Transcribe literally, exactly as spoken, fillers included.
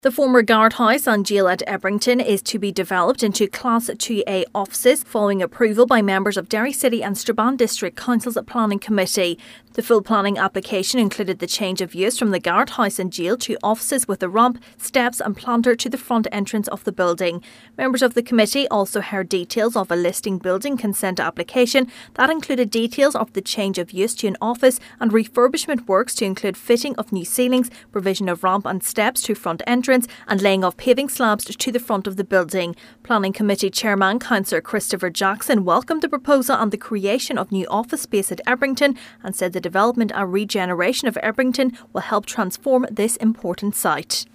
The former guardhouse and jail at Ebrington is to be developed into Class two A offices following approval by members of Derry City and Strabane District Council's Planning Committee. The full planning application included the change of use from the guardhouse and jail to offices with a ramp, steps and planter to the front entrance of the building. Members of the committee also heard details of a listing building consent application that included details of the change of use to an office and refurbishment works to include fitting of new ceilings, provision of ramp and steps to front entrance and laying of paving slabs to the front of the building. Planning Committee Chairman Councillor Christopher Jackson welcomed the proposal and the creation of new office space at Ebrington and said the development and regeneration of Ebrington will help transform this important site.